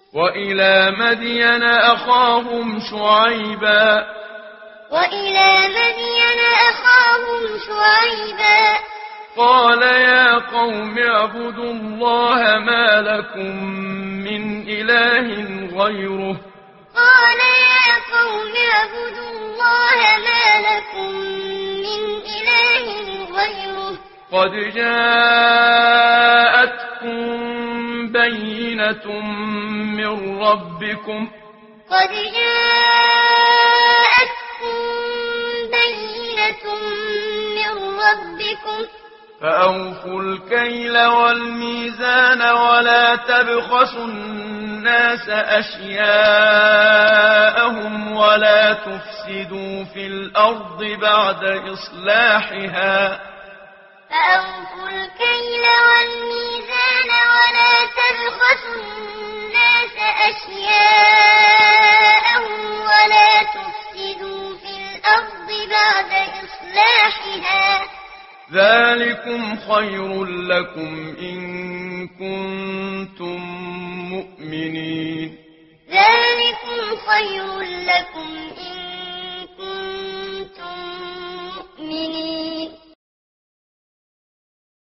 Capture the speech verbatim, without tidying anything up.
وإلى مدين أخاهم شعيبا وإلى مدين أخاهم شعيبا قال يا قوم اعبدوا الله ما لكم من إله غيره قال يا قوم اعبدوا الله ما لكم من إله غيره قد جاءتكم بينة من ربكم قد جاءتكم بينة من ربكم فأوفوا الكيل والميزان ولا تبخسوا الناس أشياءهم ولا تفسدوا في الأرض بعد إصلاحها فأوفوا الكيل والميزان ولا تبخسوا الناس أشياءهم ولا تفسدوا في الأرض بعد إصلاحها ذلكم خير لكم إن